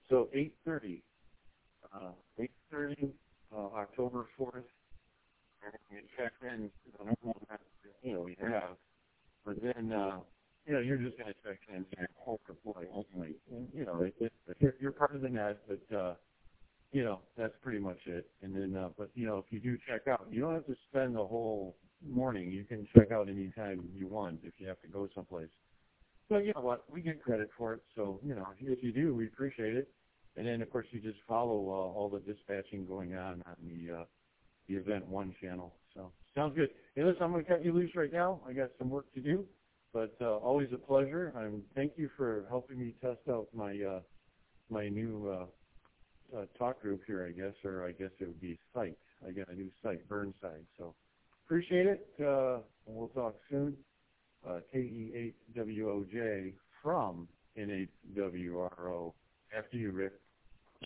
So 8:30, 8:30, October 4th, and you check in the normal amount we have, but then, you're just going to check in and hope to play only. And, you're part of the net, but, that's pretty much it. And then, but, if you do check out, you don't have to spend the whole morning. You can check out anytime you want if you have to go someplace. But you know what? We get credit for it. So, if you do, we appreciate it. And then, of course, you just follow all the dispatching going on the Event 1 channel. So, sounds good. Hey, listen, I'm going to cut you loose right now. I got some work to do. But always a pleasure. Thank you for helping me test out my new talk group here, I guess, or I guess it would be site. I got a new site, Burnside. So appreciate it. We'll talk soon. KE8WOJ from N8WRO. After you, Rick.